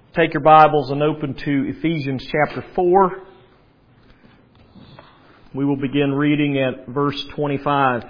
take your Bibles and open to Ephesians chapter 4. We will begin reading at verse 25.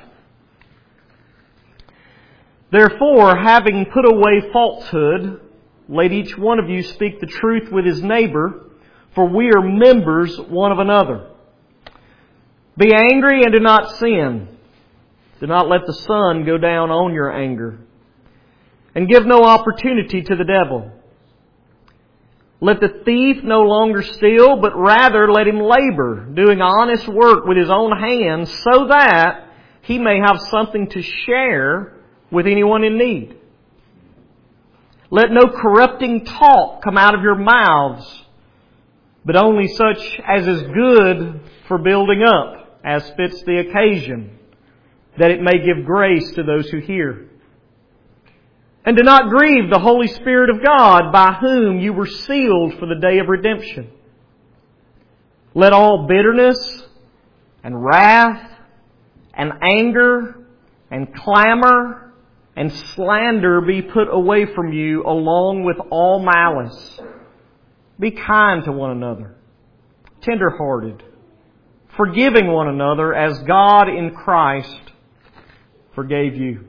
Therefore, having put away falsehood, let each one of you speak the truth with his neighbor, for we are members one of another. Be angry and do not sin. Do not let the sun go down on your anger. And give no opportunity to the devil. Let the thief no longer steal, but rather let him labor, doing honest work with his own hands, so that he may have something to share with anyone in need. Let no corrupting talk come out of your mouths, but only such as is good for building up, as fits the occasion, that it may give grace to those who hear. And do not grieve the Holy Spirit of God, by whom you were sealed for the day of redemption. Let all bitterness and wrath and anger and clamor and slander be put away from you, along with all malice. Be kind to one another, tender-hearted, forgiving one another as God in Christ forgave you.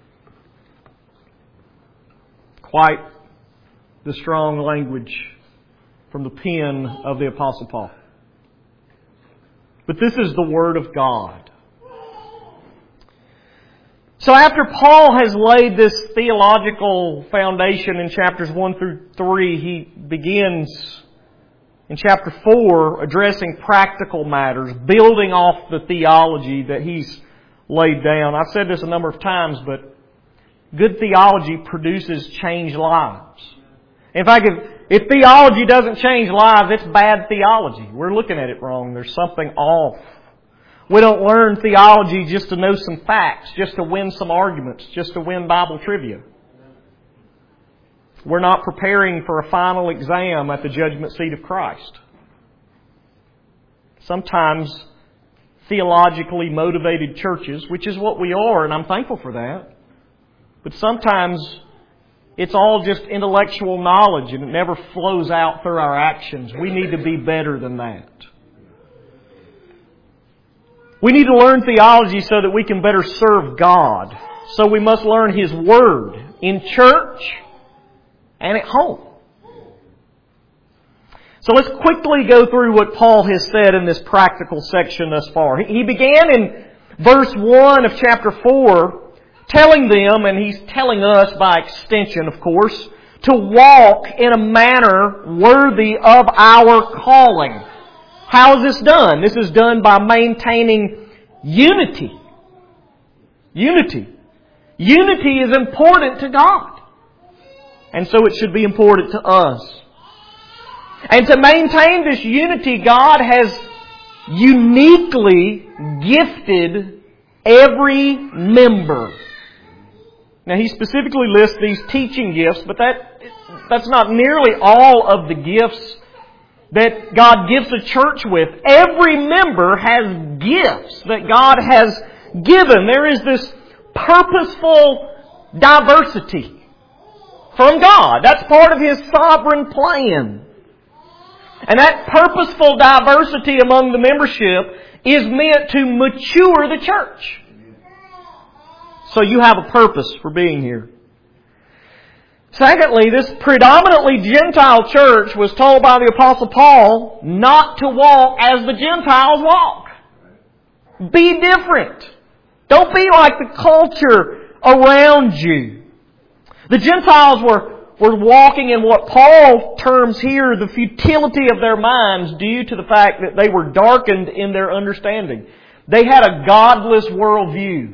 Quite the strong language from the pen of the Apostle Paul. But this is the Word of God. So after Paul has laid this theological foundation in chapters 1 through 3, he begins in chapter 4 addressing practical matters, building off the theology that he's laid down. I've said this a number of times, but good theology produces changed lives. In fact, if theology doesn't change lives, it's bad theology. We're looking at it wrong. There's something off. We don't learn theology just to know some facts, just to win some arguments, just to win Bible trivia. We're not preparing for a final exam at the judgment seat of Christ. Sometimes theologically motivated churches, which is what we are, and I'm thankful for that, but sometimes it's all just intellectual knowledge and it never flows out through our actions. We need to be better than that. We need to learn theology so that we can better serve God. So we must learn His Word in church and at home. So let's quickly go through what Paul has said in this practical section thus far. He began in verse 1 of chapter 4 telling them, and he's telling us by extension, of course, to walk in a manner worthy of our calling. How is this done? This is done by maintaining unity. Unity. Unity is important to God. And so it should be important to us. And to maintain this unity, God has uniquely gifted every member. Now, he specifically lists these teaching gifts, but that's not nearly all of the gifts that God gives a church with. Every member has gifts that God has given. There is this purposeful diversity from God. That's part of His sovereign plan. And that purposeful diversity among the membership is meant to mature the church. So you have a purpose for being here. Secondly, this predominantly Gentile church was told by the Apostle Paul not to walk as the Gentiles walk. Be different. Don't be like the culture around you. The Gentiles were walking in what Paul terms here the futility of their minds due to the fact that they were darkened in their understanding. They had a godless worldview.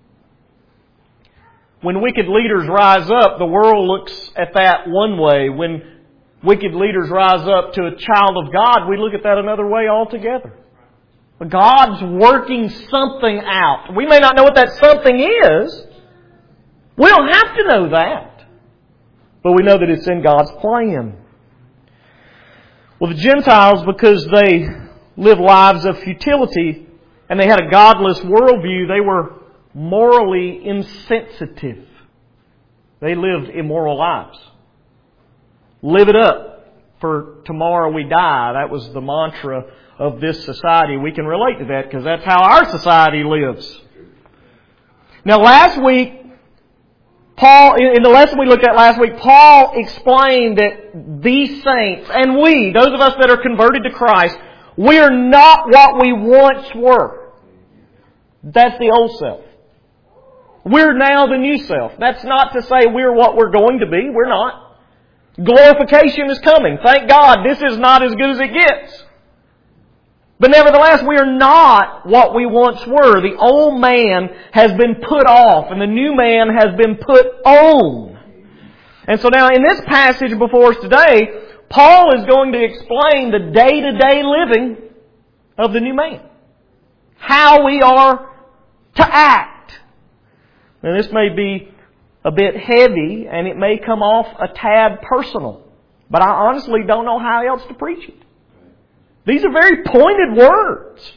When wicked leaders rise up, the world looks at that one way. When wicked leaders rise up to a child of God, we look at that another way altogether. But God's working something out. We may not know what that something is. We don't have to know that. But we know that it's in God's plan. Well, the Gentiles, because they live lives of futility and they had a godless worldview, they were morally insensitive. They lived immoral lives. live it up, for tomorrow we die. That was the mantra of this society. We can relate to that because that's how our society lives. Now last week, Paul, in the lesson we looked at last week, Paul explained that these saints, and we, those of us that are converted to Christ, we are not what we once were. That's the old self. We're now the new self. That's not to say we're what we're going to be. We're not. Glorification is coming. Thank God this is not as good as it gets. But nevertheless, we are not what we once were. The old man has been put off and the new man has been put on. And so now in this passage before us today, Paul is going to explain the day-to-day living of the new man. How we are to act. Now this may be a bit heavy and it may come off a tad personal. But I honestly don't know how else to preach it. These are very pointed words.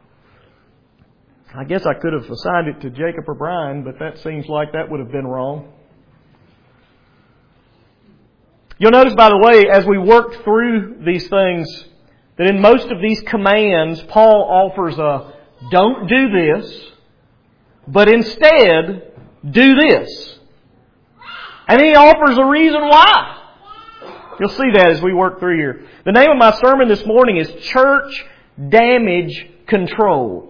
I guess I could have assigned it to Jacob or Brian, but that seems like that would have been wrong. You'll notice, by the way, as we work through these things, that in most of these commands, Paul offers a don't do this, but instead do this. And he offers a reason why. You'll see that as we work through here. The name of my sermon this morning is Church Damage Control.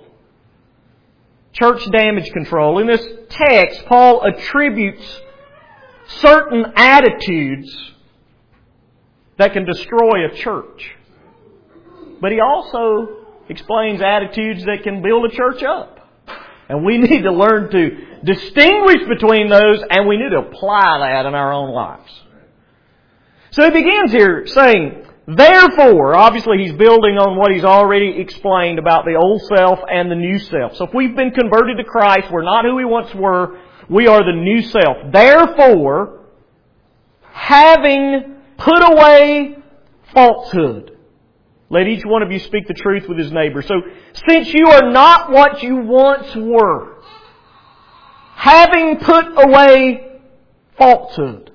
Church Damage Control. In this text, Paul attributes certain attitudes that can destroy a church. But he also explains attitudes that can build a church up. And we need to learn to distinguish between those, and we need to apply that in our own lives. So he begins here saying, therefore, obviously he's building on what he's already explained about the old self and the new self. So if we've been converted to Christ, we're not who we once were, we are the new self. Therefore, having put away falsehood, let each one of you speak the truth with his neighbor. So, since you are not what you once were, having put away falsehood.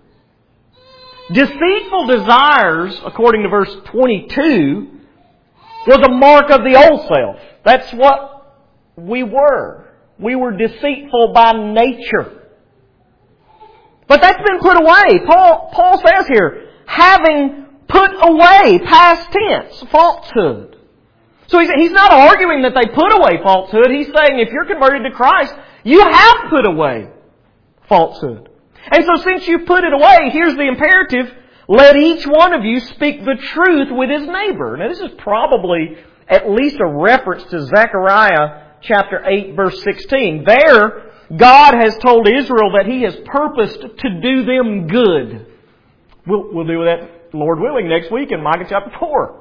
Deceitful desires, according to verse 22, was a mark of the old self. That's what we were. We were deceitful by nature. But that's been put away. Paul says here, having put away, past tense, falsehood. So he's not arguing that they put away falsehood. He's saying if you're converted to Christ, you have put away falsehood. And so since you put it away, here's the imperative. Let each one of you speak the truth with his neighbor. Now this is probably at least a reference to Zechariah chapter 8 verse 16. There, God has told Israel that He has purposed to do them good. We'll do that, Lord willing, next week in Micah chapter 4.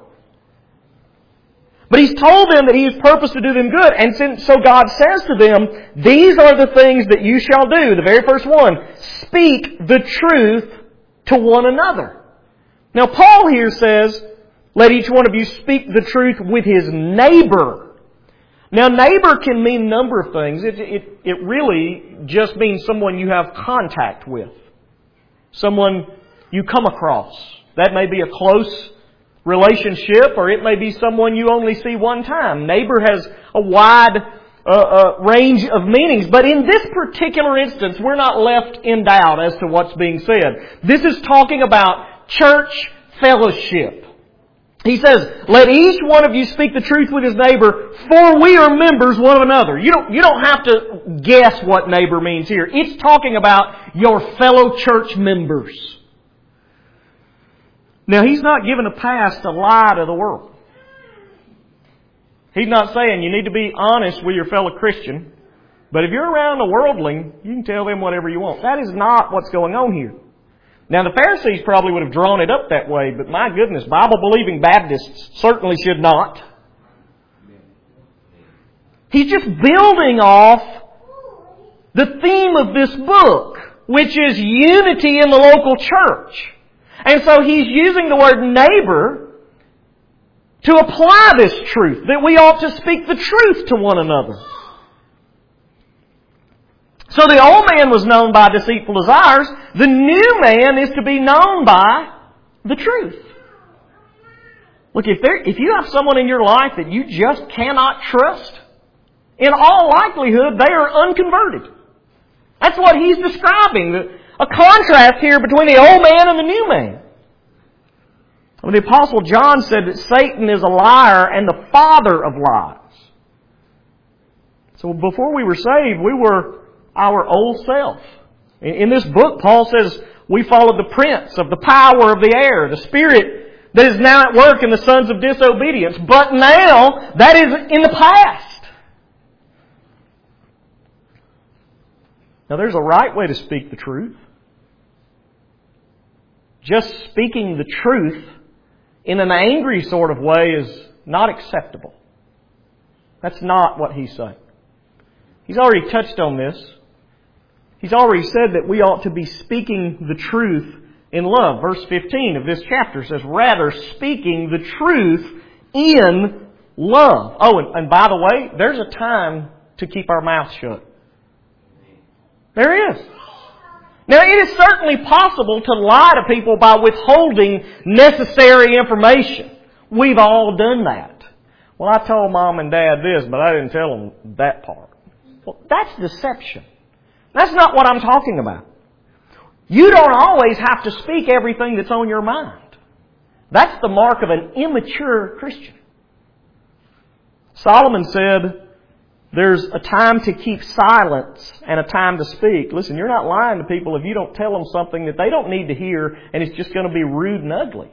But He's told them that He has purposed to do them good. And so God says to them, these are the things that you shall do. The very first one, speak the truth to one another. Now Paul here says, let each one of you speak the truth with his neighbor. Now neighbor can mean a number of things. It really just means someone you have contact with. Someone you come across. That may be a close relationship, or it may be someone you only see one time. Neighbor has a wide range of meanings, but in this particular instance, we're not left in doubt as to what's being said. This is talking about church fellowship. He says, let each one of you speak the truth with his neighbor, for we are members one of another. You don't have to guess what neighbor means here. It's talking about your fellow church members. Now, he's not giving a pass to lie to the world. He's not saying you need to be honest with your fellow Christian. But if you're around a worldling, you can tell them whatever you want. That is not what's going on here. Now, the Pharisees probably would have drawn it up that way, but my goodness, Bible-believing Baptists certainly should not. He's just building off the theme of this book, which is unity in the local church. And so he's using the word neighbor to apply this truth, that we ought to speak the truth to one another. So the old man was known by deceitful desires. The new man is to be known by the truth. Look, if you have someone in your life that you just cannot trust, in all likelihood they are unconverted. That's what he's describing. A contrast here between the old man and the new man. When the Apostle John said that Satan is a liar and the father of lies. So before we were saved, we were our old self. In this book, Paul says we followed the prince of the power of the air, the spirit that is now at work in the sons of disobedience. But now, that is in the past. Now there's a right way to speak the truth. Just speaking the truth in an angry sort of way is not acceptable. That's not what he's saying. He's already touched on this. He's already said that we ought to be speaking the truth in love. Verse 15 of this chapter says, rather speaking the truth in love. Oh, and by the way, there's a time to keep our mouth shut. There is. Now, it is certainly possible to lie to people by withholding necessary information. We've all done that. Well, I told Mom and Dad this, but I didn't tell them that part. Well, that's deception. That's not what I'm talking about. You don't always have to speak everything that's on your mind. That's the mark of an immature Christian. Solomon said, there's a time to keep silence and a time to speak. Listen, you're not lying to people if you don't tell them something that they don't need to hear and it's just going to be rude and ugly.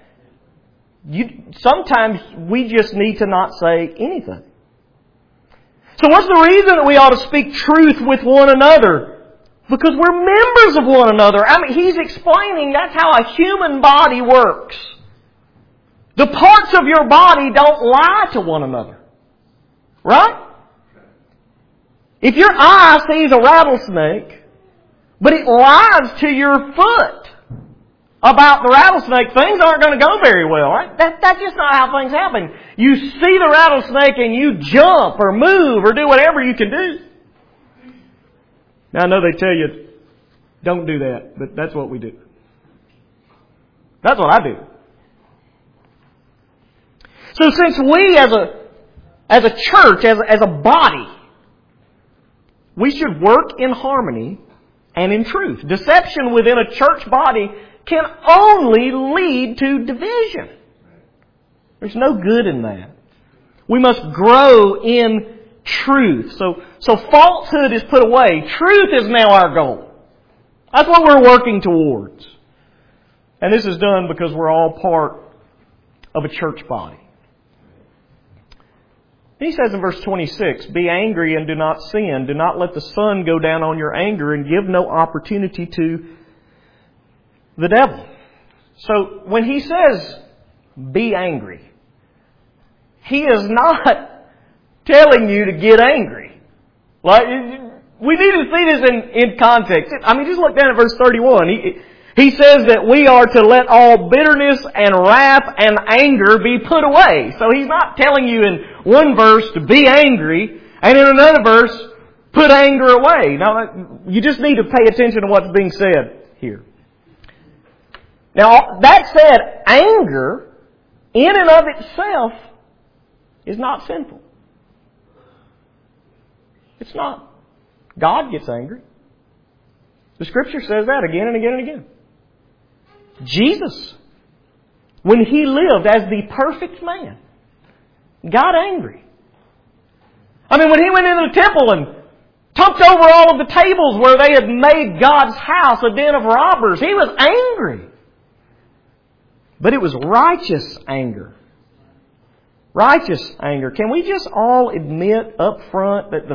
Sometimes we just need to not say anything. So what's the reason that we ought to speak truth with one another? Because we're members of one another. I mean, he's explaining that's how a human body works. The parts of your body don't lie to one another. Right? If your eye sees a rattlesnake, but it lies to your foot about the rattlesnake, things aren't going to go very well, right? That's just not how things happen. You see the rattlesnake and you jump or move or do whatever you can do. Now I know they tell you, don't do that, but that's what we do. That's what I do. So since we as a church, as a body, we should work in harmony and in truth. Deception within a church body can only lead to division. There's no good in that. We must grow in truth. So falsehood is put away. Truth is now our goal. That's what we're working towards. And this is done because we're all part of a church body. He says in verse 26, be angry and do not sin. Do not let the sun go down on your anger and give no opportunity to the devil. So when he says, be angry, he is not telling you to get angry. Like, we need to see this in context. I mean, just look down at verse 31. He says that we are to let all bitterness and wrath and anger be put away. So he's not telling you in one verse to be angry and in another verse put anger away. Now, you just need to pay attention to what's being said here. Now, that said, anger in and of itself is not sinful. It's not. God gets angry. The Scripture says that again and again and again. Jesus, when He lived as the perfect man, got angry. I mean, when He went into the temple and tumped over all of the tables where they had made God's house a den of robbers, He was angry. But it was righteous anger. Righteous anger. Can we just all admit up front that the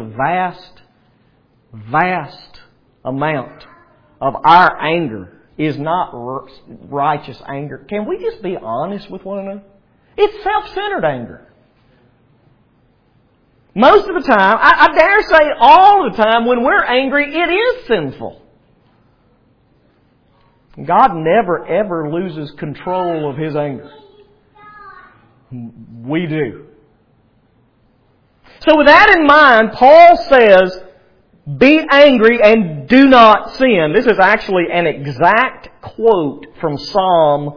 vast amount of our anger is not righteous anger? Can we just be honest with one another? It's self-centered anger. Most of the time, I dare say all the time, when we're angry, it is sinful. God never ever loses control of His anger. We do. So with that in mind, Paul says, be angry and do not sin. This is actually an exact quote from Psalm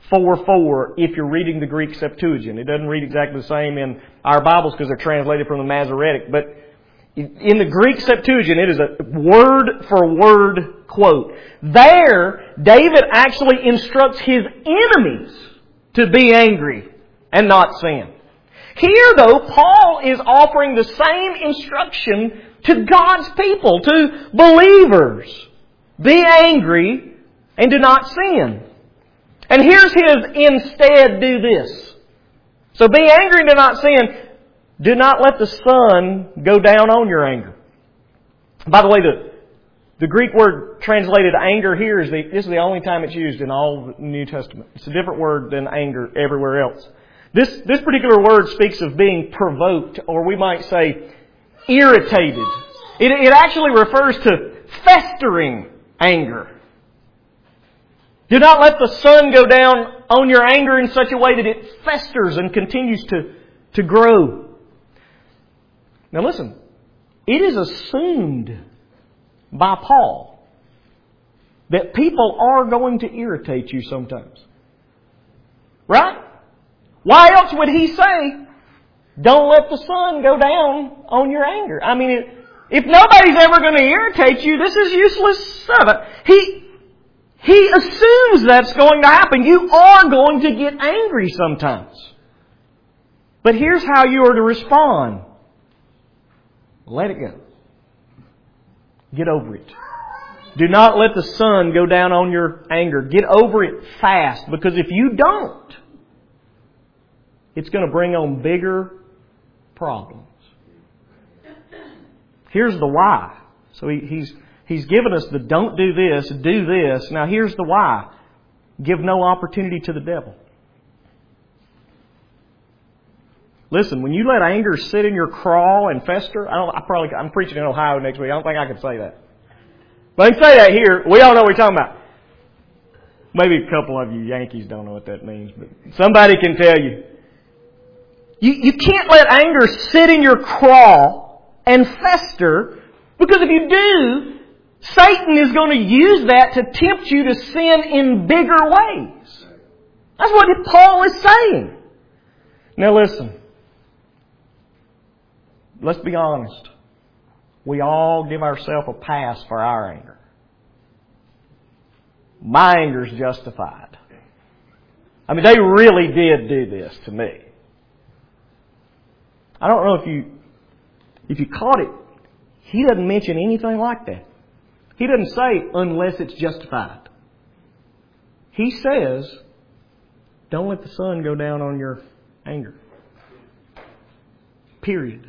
4:4 if you're reading the Greek Septuagint. It doesn't read exactly the same in our Bibles because they're translated from the Masoretic. But in the Greek Septuagint, it is a word-for-word quote. There, David actually instructs his enemies to be angry and not sin. Here, though, Paul is offering the same instruction to God's people, to believers. Be angry and do not sin. And here's his instead do this. So be angry and do not sin. Do not let the sun go down on your anger. By the way, the Greek word translated anger here this is the only time it's used in all the New Testament. It's a different word than anger everywhere else. This particular word speaks of being provoked, or we might say irritated. It actually refers to festering anger. Do not let the sun go down on your anger in such a way that it festers and continues to grow. Now listen, it is assumed by Paul that people are going to irritate you sometimes. Right? Why else would he say, don't let the sun go down on your anger? I mean, if nobody's ever going to irritate you, this is useless stuff. He assumes that's going to happen. You are going to get angry sometimes. But here's how you are to respond. Let it go. Get over it. Do not let the sun go down on your anger. Get over it fast, because if you don't, it's going to bring on bigger problems. Here's the why. So he's given us the don't do this, do this. Now here's the why. Give no opportunity to the devil. Listen, when you let anger sit in your craw and fester, I'm preaching in Ohio next week. I don't think I can say that. But I can say that here. We all know what we're talking about. Maybe a couple of you Yankees don't know what that means, but somebody can tell you. You can't let anger sit in your craw and fester, because if you do, Satan is going to use that to tempt you to sin in bigger ways. That's what Paul is saying. Now listen. Let's be honest. We all give ourselves a pass for our anger. My anger is justified. I mean, they really did do this to me. I don't know if you caught it. He doesn't mention anything like that. He doesn't say unless it's justified. He says, don't let the sun go down on your anger. Period.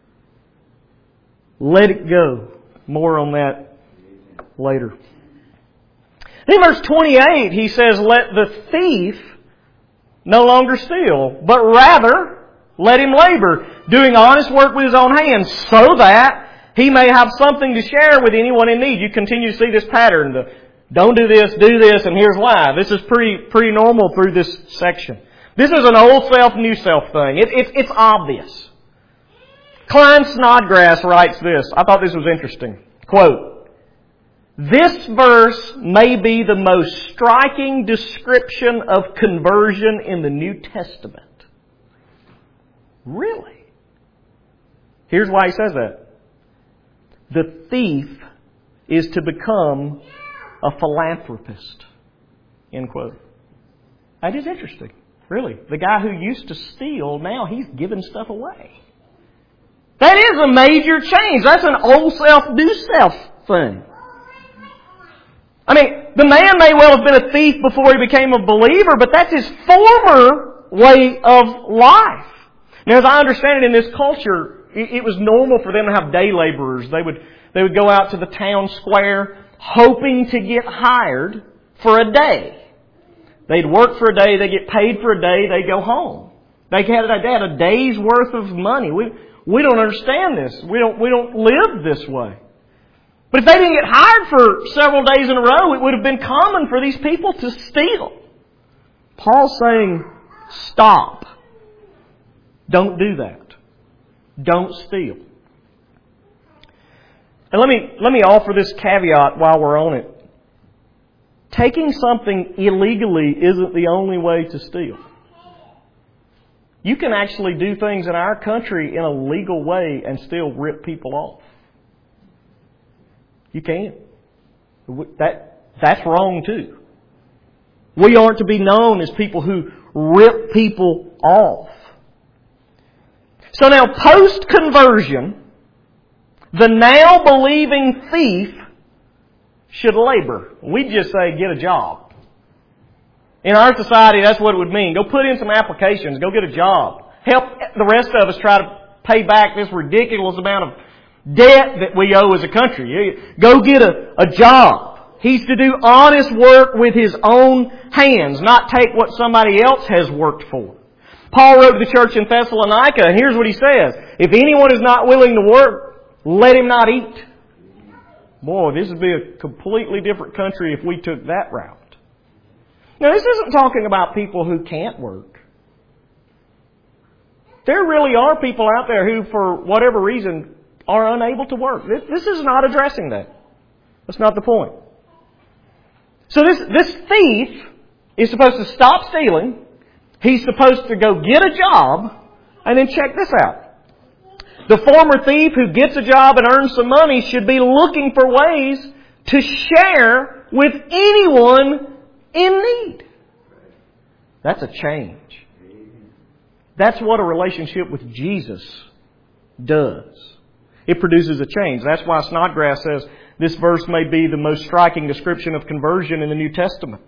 Let it go. More on that later. In verse 28, he says, let the thief no longer steal, but rather let him labor, doing honest work with his own hands, so that he may have something to share with anyone in need. You continue to see this pattern. Don't do this, and here's why. This is pretty normal through this section. This is an old self, new self thing. It's obvious. Klein Snodgrass writes this. I thought this was interesting. Quote, this verse may be the most striking description of conversion in the New Testament. Really? Here's why he says that. The thief is to become a philanthropist. End quote. That is interesting. Really. The guy who used to steal, now he's giving stuff away. That is a major change. That's an old self, new self thing. I mean, the man may well have been a thief before he became a believer, but that's his former way of life. Now, as I understand it, in this culture, it was normal for them to have day laborers. They would go out to the town square hoping to get hired for a day. They'd work for a day, they get paid for a day, they go home. They had a day's worth of money. We don't understand this. We don't live this way. But if they didn't get hired for several days in a row, it would have been common for these people to steal. Paul's saying, stop. Don't do that. Don't steal. And let me offer this caveat while we're on it. taking something illegally isn't the only way to steal. You can actually do things in our country in a legal way and still rip people off. You can. That's wrong too. We aren't to be known as people who rip people off. So now, post-conversion, the now believing thief should labor. We just say, get a job. In our society, that's what it would mean. Go put in some applications. Go get a job. Help the rest of us try to pay back this ridiculous amount of debt that we owe as a country. Go get a job. He's to do honest work with his own hands, not take what somebody else has worked for. Paul wrote to the church in Thessalonica, and here's what he says. If anyone is not willing to work, let him not eat. Boy, this would be a completely different country if we took that route. Now, this isn't talking about people who can't work. There really are people out there who, for whatever reason, are unable to work. This is not addressing that. That's not the point. So this thief is supposed to stop stealing. He's supposed to go get a job. And then check this out. The former thief who gets a job and earns some money should be looking for ways to share with anyone in need. That's a change. That's what a relationship with Jesus does. It produces a change. That's why Snodgrass says this verse may be the most striking description of conversion in the New Testament.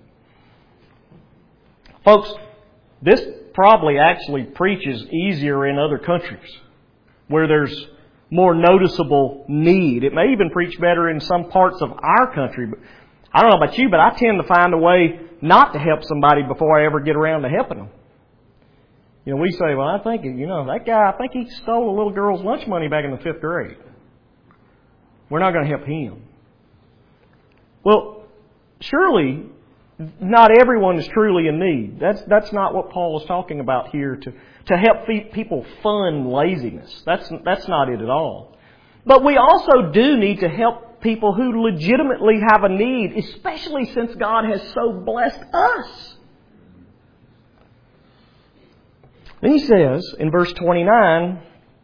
Folks, this probably actually preaches easier in other countries where there's more noticeable need. It may even preach better in some parts of our country. But I don't know about you, but I tend to find a way not to help somebody before I ever get around to helping them. You know, we say, well, I think, that guy, I think he stole a little girl's lunch money back in the 5th grade. We're not going to help him. Well, surely not everyone is truly in need. That's not what Paul is talking about here, to help people fund laziness. That's not it at all. But we also do need to help people who legitimately have a need, especially since God has so blessed us. Then he says in verse 29,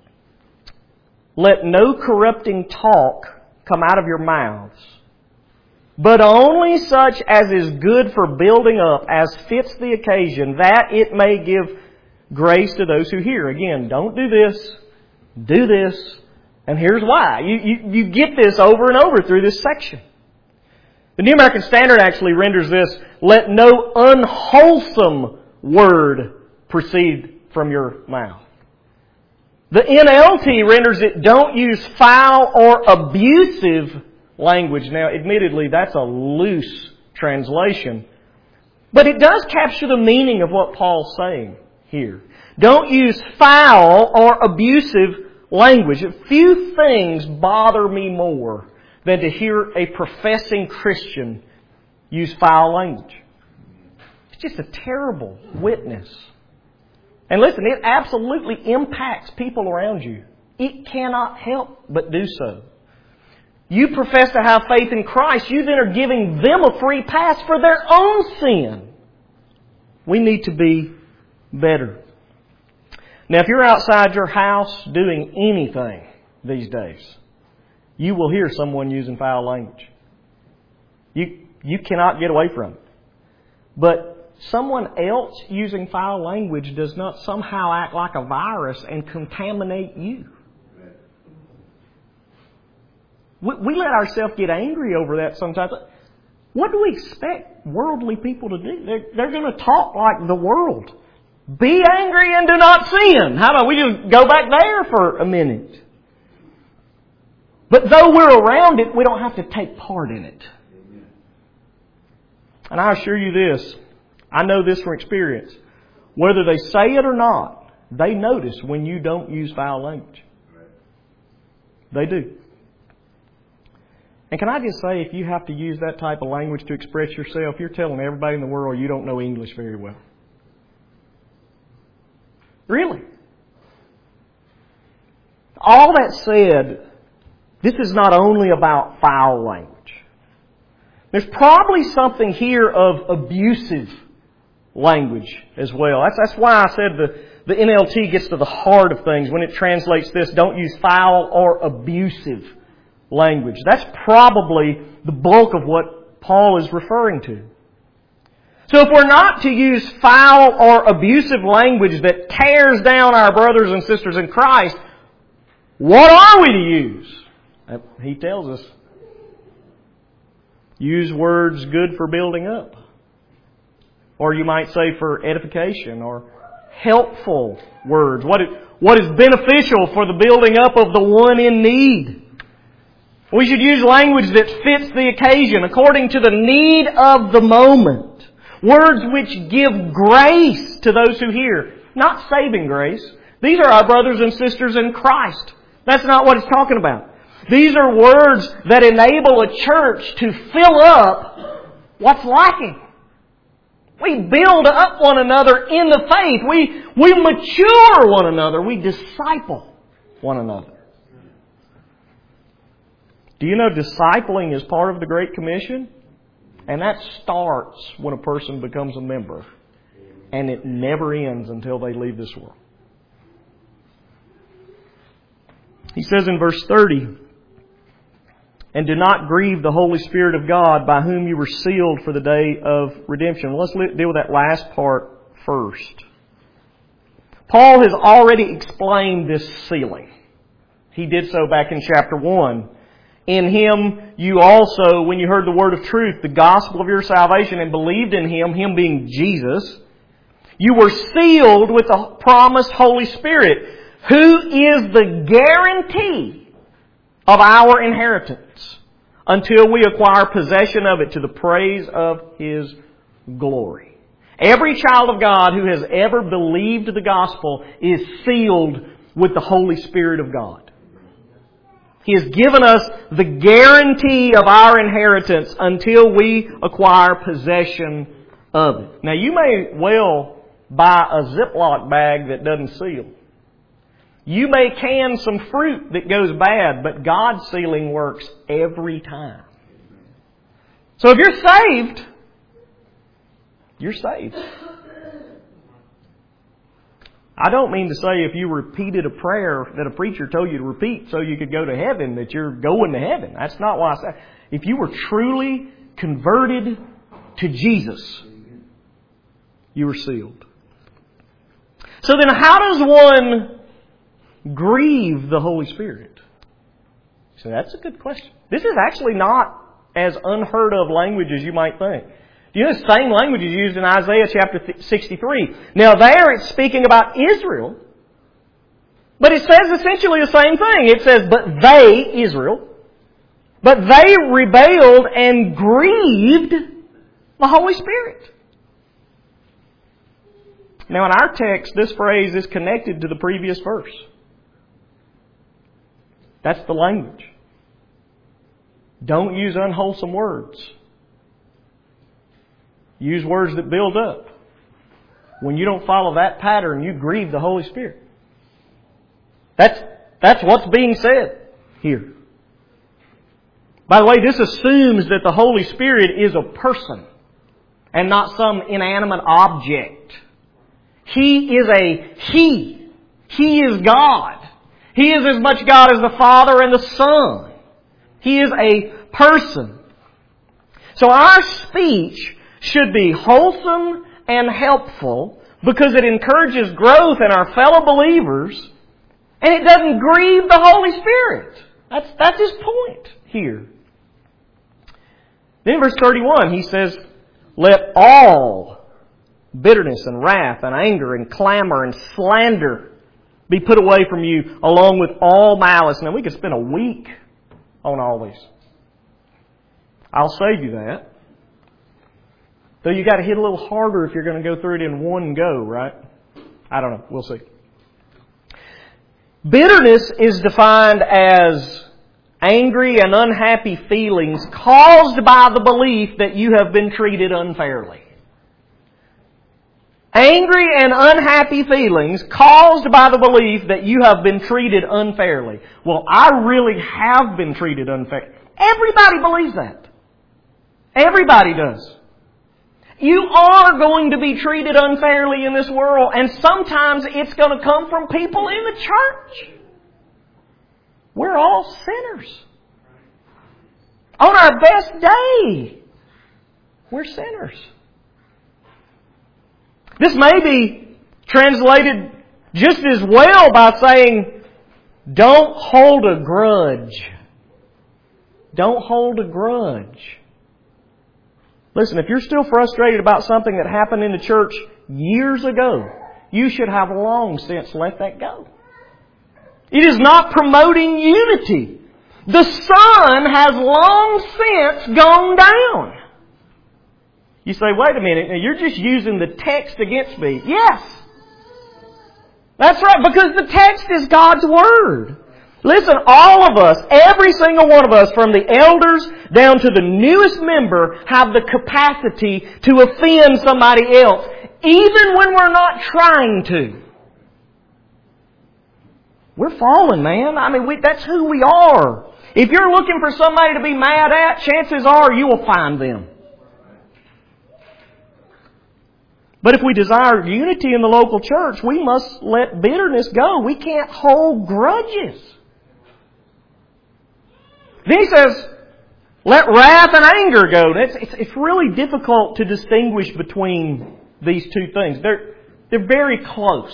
let no corrupting talk come out of your mouths, but only such as is good for building up, as fits the occasion, that it may give grace to those who hear. Again, don't do this, do this, and here's why. You get this over and over through this section. The New American Standard actually renders this, let no unwholesome word proceed from your mouth. The NLT renders it, don't use foul or abusive language. Now, admittedly, that's a loose translation. But it does capture the meaning of what Paul's saying here. Don't use foul or abusive language. Few things bother me more than to hear a professing Christian use foul language. It's just a terrible witness. And listen, it absolutely impacts people around you. It cannot help but do so. You profess to have faith in Christ, you then are giving them a free pass for their own sin. We need to be better. Now, if you're outside your house doing anything these days, you will hear someone using foul language. You cannot get away from it. But someone else using foul language does not somehow act like a virus and contaminate you. We let ourselves get angry over that sometimes. What do we expect worldly people to do? They're going to talk like the world. Be angry and do not sin. How about we just go back there for a minute? But though we're around it, we don't have to take part in it. And I assure you this, I know this from experience. Whether they say it or not, they notice when you don't use foul language. They do. And can I just say, if you have to use that type of language to express yourself, you're telling everybody in the world you don't know English very well. Really. All that said, this is not only about foul language. There's probably something here of abusive language as well. That's why I said the NLT gets to the heart of things when it translates this, don't use foul or abusive language. That's probably the bulk of what Paul is referring to. So if we're not to use foul or abusive language that tears down our brothers and sisters in Christ, what are we to use? He tells us, use words good for building up. Or you might say for edification or helpful words. What is beneficial for the building up of the one in need. We should use language that fits the occasion according to the need of the moment. Words which give grace to those who hear. Not saving grace. These are our brothers and sisters in Christ. That's not what it's talking about. These are words that enable a church to fill up what's lacking. We build up one another in the faith. We mature one another. We disciple one another. Do you know discipling is part of the Great Commission? And that starts when a person becomes a member. And it never ends until they leave this world. He says in verse 30, and do not grieve the Holy Spirit of God by whom you were sealed for the day of redemption. Let's deal with that last part first. Paul has already explained this sealing. He did so back in chapter 1. In Him you also, when you heard the word of truth, the gospel of your salvation, and believed in Him, Him being Jesus, you were sealed with the promised Holy Spirit, who is the guarantee of our inheritance until we acquire possession of it to the praise of His glory. Every child of God who has ever believed the gospel is sealed with the Holy Spirit of God. He has given us the guarantee of our inheritance until we acquire possession of it. Now you may well buy a Ziploc bag that doesn't seal. You may can some fruit that goes bad, but God's sealing works every time. So if you're saved, you're saved. I don't mean to say if you repeated a prayer that a preacher told you to repeat so you could go to heaven, that you're going to heaven. That's not what I say. If you were truly converted to Jesus, you were sealed. So then how does one grieve the Holy Spirit? So that's a good question. This is actually not as unheard of language as you might think. You know, the same language is used in Isaiah chapter 63. Now there it's speaking about Israel, but it says essentially the same thing. It says, but they, Israel, but they rebelled and grieved the Holy Spirit. Now in our text, this phrase is connected to the previous verse. That's the language. Don't use unwholesome words. Use words that build up. When you don't follow that pattern, you grieve the Holy Spirit. That's what's being said here. By the way, this assumes that the Holy Spirit is a person and not some inanimate object. He is He. He is God. He is as much God as the Father and the Son. He is a person. So our speech should be wholesome and helpful because it encourages growth in our fellow believers and it doesn't grieve the Holy Spirit. That's his point here. Then in verse 31 he says, let all bitterness and wrath and anger and clamor and slander be put away from you, along with all malice. Now we could spend a week on all these. I'll save you that. Though you got to hit a little harder if you're going to go through it in one go, right? I don't know. We'll see. Bitterness is defined as angry and unhappy feelings caused by the belief that you have been treated unfairly. Angry and unhappy feelings caused by the belief that you have been treated unfairly. Well, I really have been treated unfairly. Everybody believes that. Everybody does. You are going to be treated unfairly in this world, and sometimes it's going to come from people in the church. We're all sinners. On our best day, we're sinners. This may be translated just as well by saying, don't hold a grudge. Don't hold a grudge. Listen, if you're still frustrated about something that happened in the church years ago, you should have long since let that go. It is not promoting unity. The sun has long since gone down. You say, wait a minute, you're just using the text against me. Yes. That's right, because the text is God's Word. Listen, all of us, every single one of us, from the elders down to the newest member, have the capacity to offend somebody else, even when we're not trying to. We're fallen, man. I mean, that's who we are. If you're looking for somebody to be mad at, chances are you will find them. But if we desire unity in the local church, we must let bitterness go. We can't hold grudges. Then he says, let wrath and anger go. It's really difficult to distinguish between these two things. They're very close.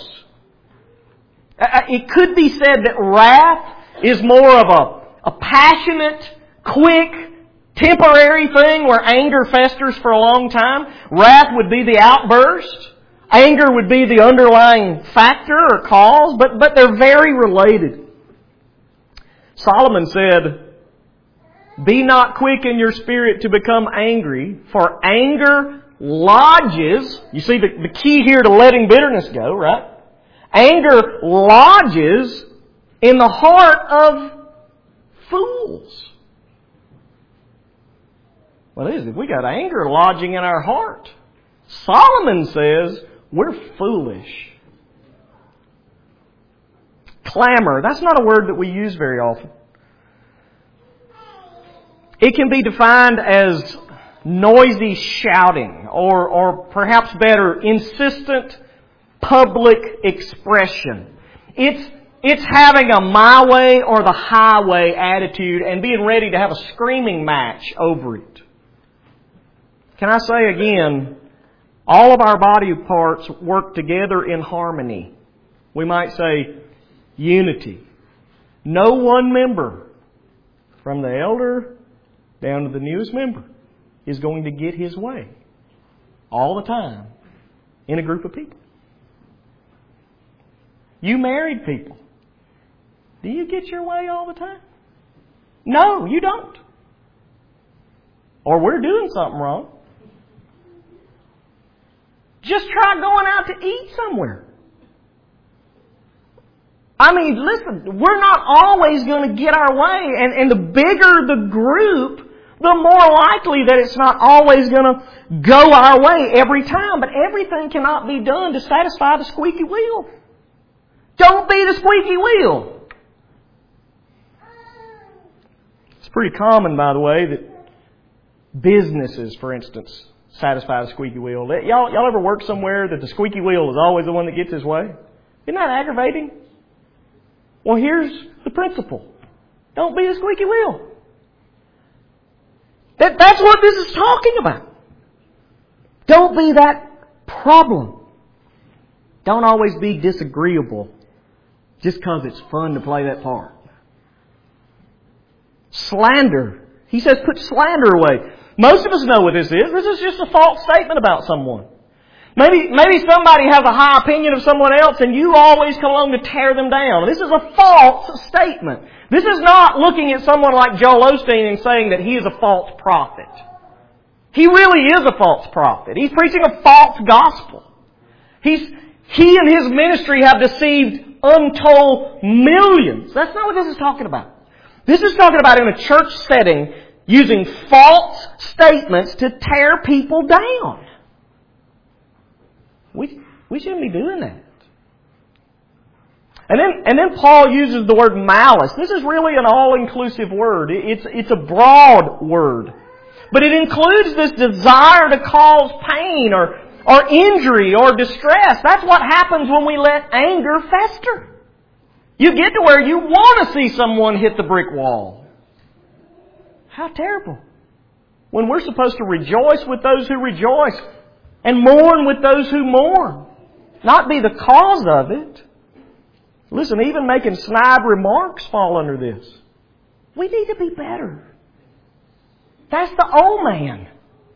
It could be said that wrath is more of a passionate, quick, temporary thing where anger festers for a long time. Wrath would be the outburst. Anger would be the underlying factor or cause, but they're very related. Solomon said, be not quick in your spirit to become angry, for anger lodges. You see the key here to letting bitterness go, right? Anger lodges in the heart of fools. Well, it is. If we got anger lodging in our heart, Solomon says we're foolish. Clamor. That's not a word that we use very often. It can be defined as noisy shouting, or perhaps better, insistent public expression. It's having a my way or the highway attitude and being ready to have a screaming match over it. Can I say again, all of our body parts work together in harmony. We might say unity. No one member, from the elder down to the newest member, is going to get his way all the time in a group of people. You married people, do you get your way all the time? No, you don't. Or we're doing something wrong. Just try going out to eat somewhere. I mean, listen, we're not always going to get our way. And the bigger the group, the more likely that it's not always going to go our way every time. But everything cannot be done to satisfy the squeaky wheel. Don't be the squeaky wheel. It's pretty common, by the way, that businesses, for instance, satisfy the squeaky wheel. Y'all ever work somewhere that the squeaky wheel is always the one that gets his way? Isn't that aggravating? Well, here's the principle. Don't be the squeaky wheel. That's what this is talking about. Don't be that problem. Don't always be disagreeable just because it's fun to play that part. Slander. He says put slander away. Most of us know what this is. This is just a false statement about someone. Maybe somebody has a high opinion of someone else and you always come along to tear them down. This is a false statement. This is not looking at someone like Joel Osteen and saying that he is a false prophet. He really is a false prophet. He's preaching a false gospel. He and his ministry have deceived untold millions. That's not what this is talking about. This is talking about in a church setting using false statements to tear people down. We shouldn't be doing that. And then Paul uses the word malice. This is really an all-inclusive word. It's a broad word. But it includes this desire to cause pain or injury or distress. That's what happens when we let anger fester. You get to where you want to see someone hit the brick wall. How terrible. When we're supposed to rejoice with those who rejoice and mourn with those who mourn. Not be the cause of it. Listen, even making snide remarks fall under this. We need to be better. That's the old man.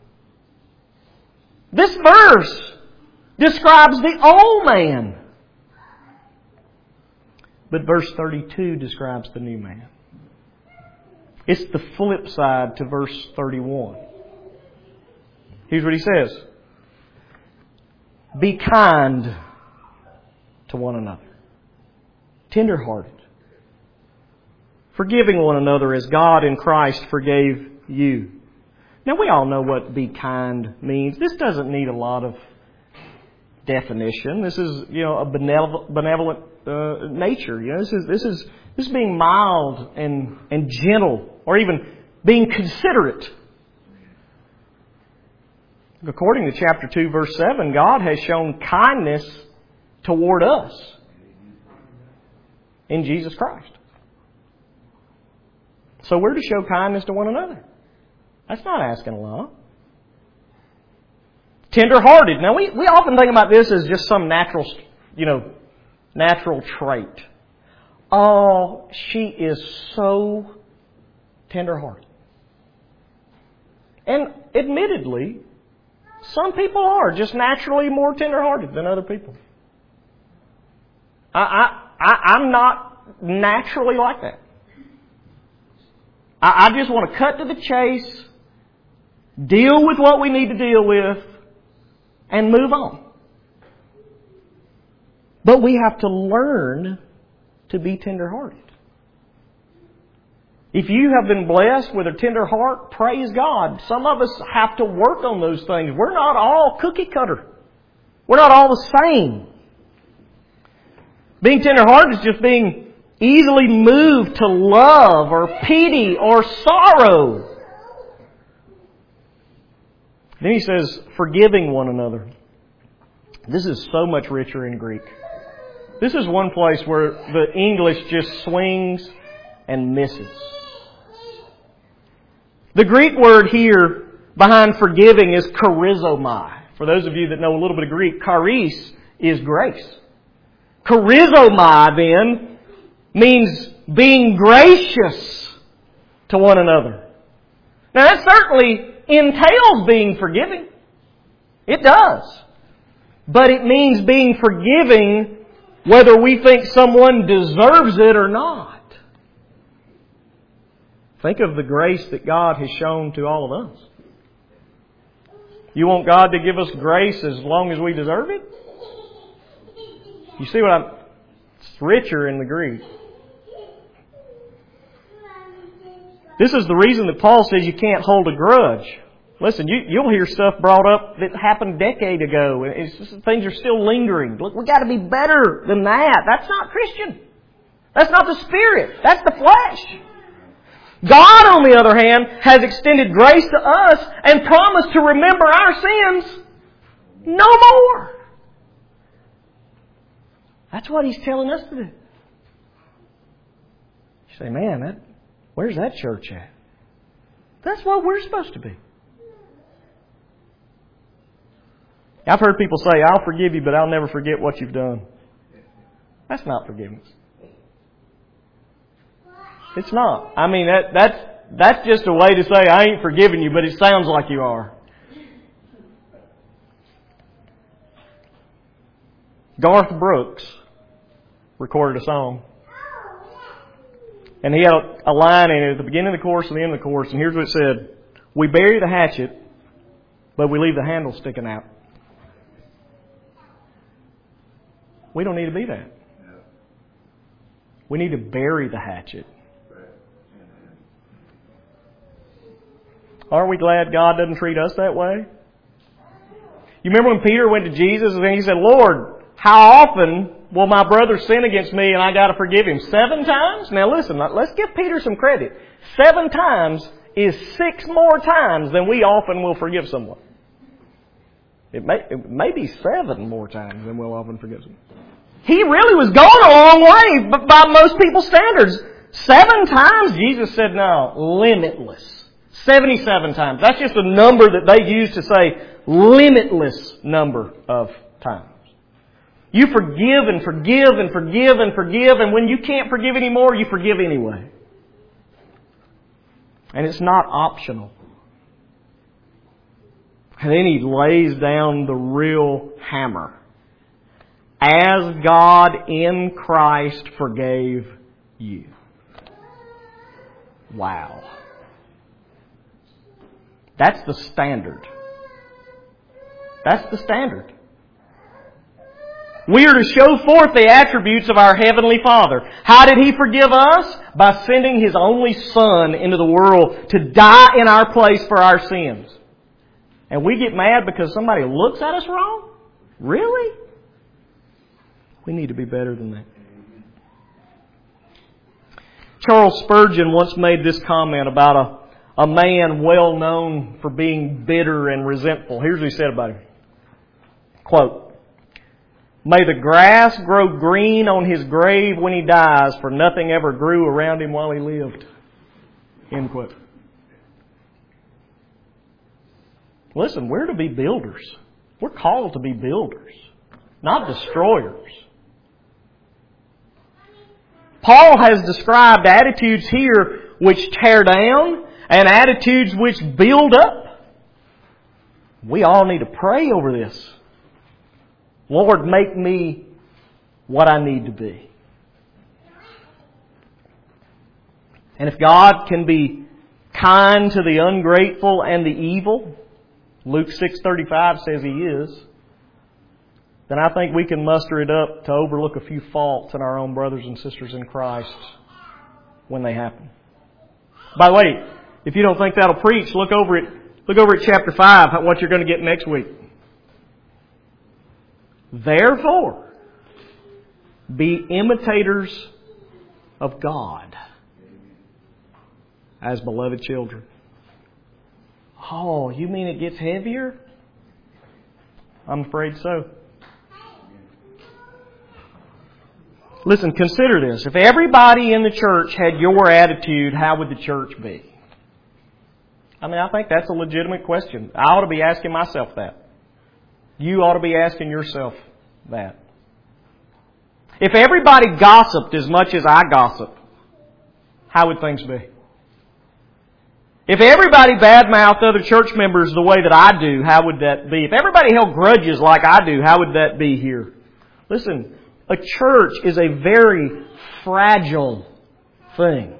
This verse describes the old man. But verse 32 describes the new man. It's the flip side to verse 31. Here's what he says. Be kind to one another. Tender-hearted. Forgiving one another as God in Christ forgave you. Now we all know what be kind means. This doesn't need a lot of definition. This is, a benevolent nature. This is being mild and gentle, or even being considerate. According to chapter 2, verse 7, God has shown kindness toward us in Jesus Christ. So we're to show kindness to one another. That's not asking a lot. Tender-hearted. Now we often think about this as just some natural trait. Oh, she is so tender-hearted. And admittedly, some people are just naturally more tender-hearted than other people. I'm not naturally like that. I just want to cut to the chase, deal with what we need to deal with, and move on. But we have to learn to be tender-hearted. If you have been blessed with a tender heart, praise God. Some of us have to work on those things. We're not all cookie cutter. We're not all the same. Being tender-hearted is just being easily moved to love or pity or sorrow. Then he says, forgiving one another. This is so much richer in Greek. This is one place where the English just swings and misses. The Greek word here behind forgiving is charizomai. For those of you that know a little bit of Greek, charis is grace. Charizomai then means being gracious to one another. Now that certainly entails being forgiving. It does. But it means being forgiving whether we think someone deserves it or not. Think of the grace that God has shown to all of us. You want God to give us grace as long as we deserve it? You see what it's richer in the Greek. This is the reason that Paul says you can't hold a grudge. Listen, you'll hear stuff brought up that happened a decade ago. It's just, things are still lingering. Look, we've got to be better than that. That's not Christian. That's not the Spirit. That's the flesh. God, on the other hand, has extended grace to us and promised to remember our sins no more. That's what He's telling us to do. You say, man, where's that church at? That's what we're supposed to be. I've heard people say, I'll forgive you, but I'll never forget what you've done. That's not forgiveness. It's not. I mean, that's just a way to say, I ain't forgiving you, but it sounds like you are. Garth Brooks recorded a song. And he had a line in it at the beginning of the chorus and the end of the chorus. And here's what it said. We bury the hatchet, but we leave the handle sticking out. We don't need to be that. We need to bury the hatchet. Aren't we glad God doesn't treat us that way? You remember when Peter went to Jesus and he said, Lord, how often will my brother sin against me and I got to forgive him? 7 times? Now listen, let's give Peter some credit. 7 times is 6 more times than we often will forgive someone. It may be 7 more times than we'll often forgive someone. He really was going a long way, but by most people's standards. 7 times, Jesus said, no, limitless. 77 times. That's just a number that they use to say limitless number of times. You forgive and forgive and forgive and forgive, and when you can't forgive anymore, you forgive anyway. And it's not optional. And then He lays down the real hammer. As God in Christ forgave you. Wow. That's the standard. That's the standard. We are to show forth the attributes of our Heavenly Father. How did He forgive us? By sending His only Son into the world to die in our place for our sins. And we get mad because somebody looks at us wrong? Really? We need to be better than that. Charles Spurgeon once made this comment about a man well known for being bitter and resentful. Here's what he said about him. Quote, "May the grass grow green on his grave when he dies, for nothing ever grew around him while he lived." End quote. Listen, we're to be builders. We're called to be builders, not destroyers. Paul has described attitudes here which tear down and attitudes which build up. We all need to pray over this. Lord, make me what I need to be. And if God can be kind to the ungrateful and the evil, Luke 6:35 says He is, then I think we can muster it up to overlook a few faults in our own brothers and sisters in Christ when they happen. By the way, if you don't think that'll preach, look over at chapter 5, what you're going to get next week. Therefore, be imitators of God as beloved children. Oh, you mean it gets heavier? I'm afraid so. Listen, consider this. If everybody in the church had your attitude, how would the church be? I mean, I think that's a legitimate question. I ought to be asking myself that. You ought to be asking yourself that. If everybody gossiped as much as I gossip, how would things be? If everybody badmouthed other church members the way that I do, how would that be? If everybody held grudges like I do, how would that be here? Listen, a church is a very fragile thing.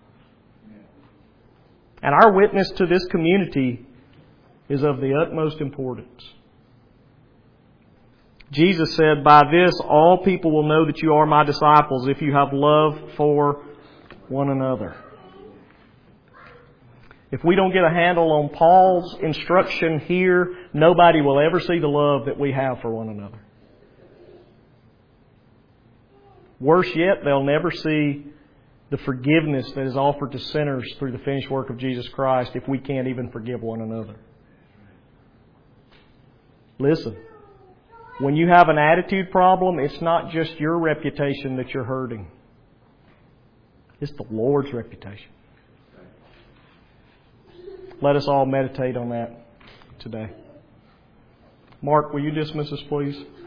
And our witness to this community is of the utmost importance. Jesus said, "By this all people will know that you are my disciples if you have love for one another." If we don't get a handle on Paul's instruction here, nobody will ever see the love that we have for one another. Worse yet, they'll never see the forgiveness that is offered to sinners through the finished work of Jesus Christ if we can't even forgive one another. Listen, when you have an attitude problem, it's not just your reputation that you're hurting. It's the Lord's reputation. Let us all meditate on that today. Mark, will you dismiss us, please?